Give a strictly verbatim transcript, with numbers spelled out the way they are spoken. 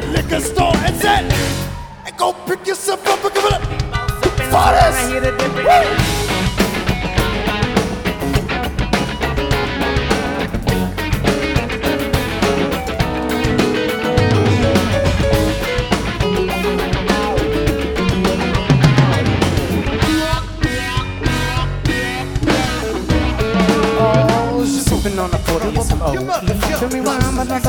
liquor store and said, and go pick yourself up and give it up for this. Woo! On the forty, some old. Tell me why I'm another